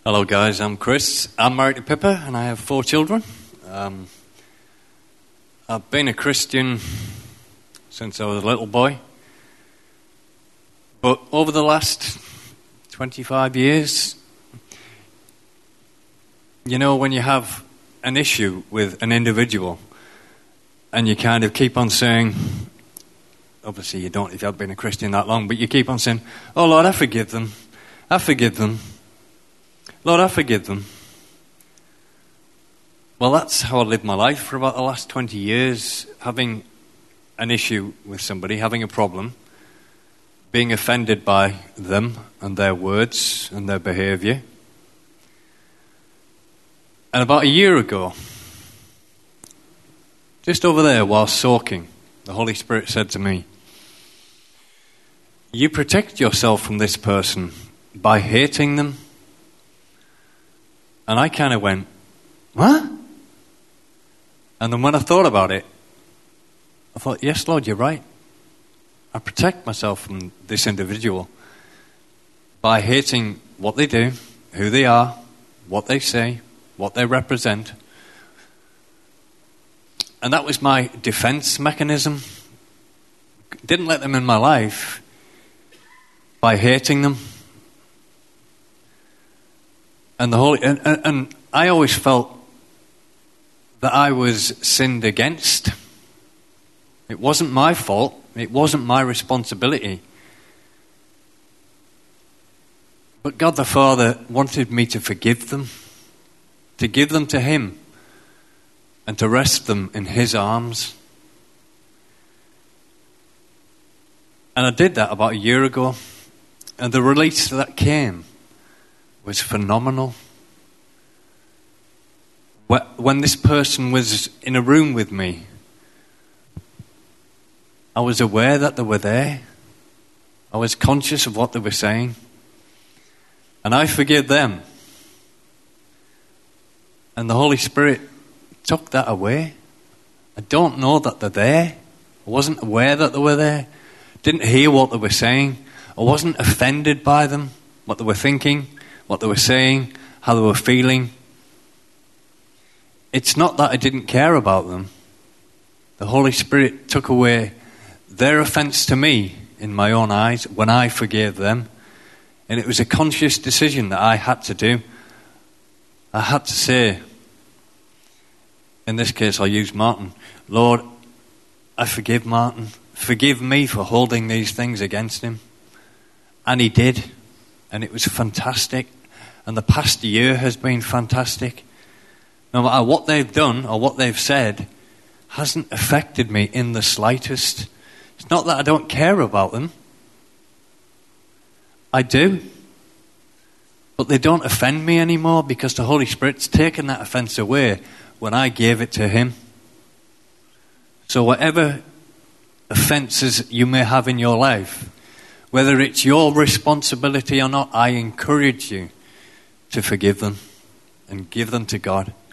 Hello guys, I'm Chris. I'm married to Pippa and I have 4 children. I've been a Christian since I was a little boy. But over the last 25 years, you know, when you have an issue with an individual and you kind of keep on saying, obviously you don't if you haven't been a Christian that long, but you keep on saying, "Oh Lord, I forgive them. I forgive them. Lord, I forgive them." Well, that's how I lived my life for about the last 20 years, having an issue with somebody, having a problem, being offended by them and their words and their behaviour. And about a year ago, just over there while soaking, the Holy Spirit said to me, "You protect yourself from this person by hating them." And I kind of went, "What?" And then when I thought about it, I thought, yes, Lord, you're right. I protect myself from this individual by hating what they do, who they are, what they say, what they represent. And that was my defense mechanism. Didn't let them in my life by hating them. And and I always felt that I was sinned against. It wasn't my fault. It wasn't my responsibility. But God the Father wanted me to forgive them, to give them to Him, and to rest them in His arms. And I did that about a year ago, and the release that came was phenomenal. When this person was in a room with me, I was aware that they were there. I was conscious of what they were saying. And I forgave them. And the Holy Spirit took that away. I don't know that they're there. I wasn't aware that they were there. Didn't hear what they were saying. I wasn't offended by them, what they were thinking, what they were saying, how they were feeling. It's not that I didn't care about them. The Holy Spirit took away their offense to me in my own eyes when I forgave them. And it was a conscious decision that I had to do. I had to say, in this case I'll use Martin, "Lord, I forgive Martin. Forgive me for holding these things against him." And he did. And it was fantastic. And the past year has been fantastic. No matter what they've done or what they've said, hasn't affected me in the slightest. It's not that I don't care about them. I do. But they don't offend me anymore because the Holy Spirit's taken that offense away when I gave it to Him. So whatever offenses you may have in your life, whether it's your responsibility or not, I encourage you to forgive them and give them to God.